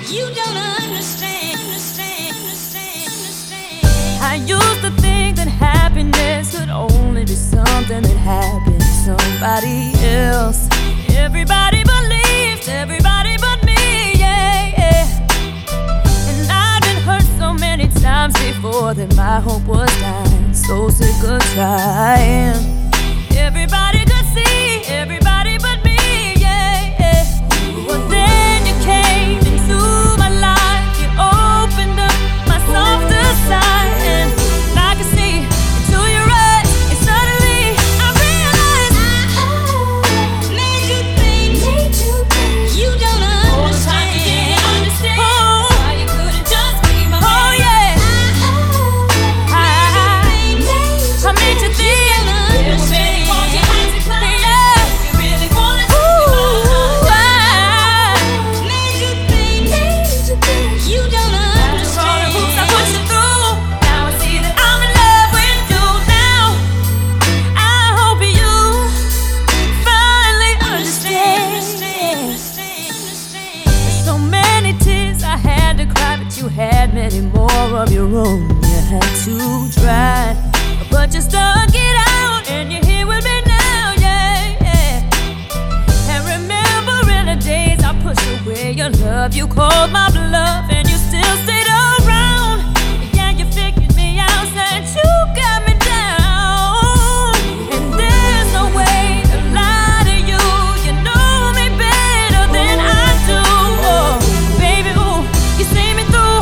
You don't understand. I used to think that happiness could only be something that happened to somebody else. Everybody believed, everybody but me, yeah, yeah. And I've been hurt so many times before that my hope was dying. So sick of trying. Everybody could see, everybody but me, yeah, yeah. But then you came into my life, you opened up my softer side, and I could see into your eyes, and suddenly I realized I made you think you don't understand. Why you couldn't just be my man. Oh yeah, I made you think. You had many more of your own, you had to try, but you stuck it out, and you're here with me now, yeah, yeah. And remember in the days I pushed away your love, you called my bluff, and you still stayed around. Yeah, you figured me out, said you got me down, and there's no way to lie to you. You know me better than I do. Oh, baby, ooh, you see me through.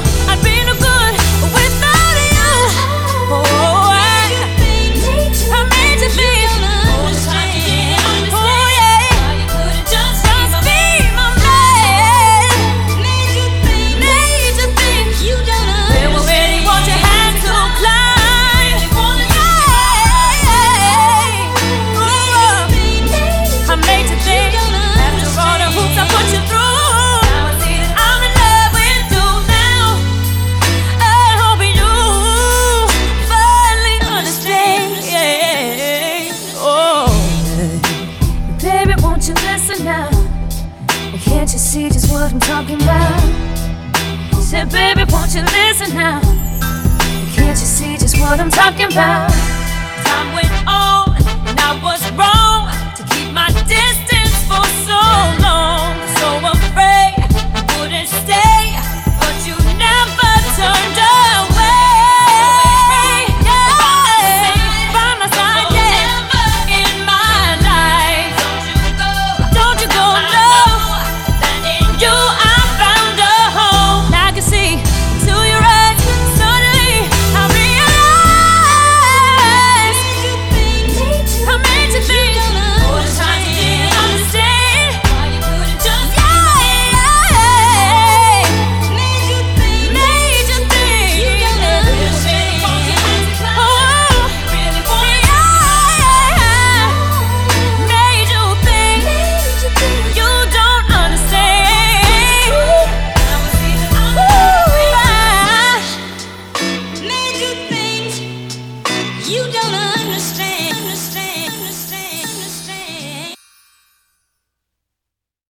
Can't you see just what I'm talking about? Said, baby, won't you listen now? Can't you see just what I'm talking about? Time went on and I was wrong.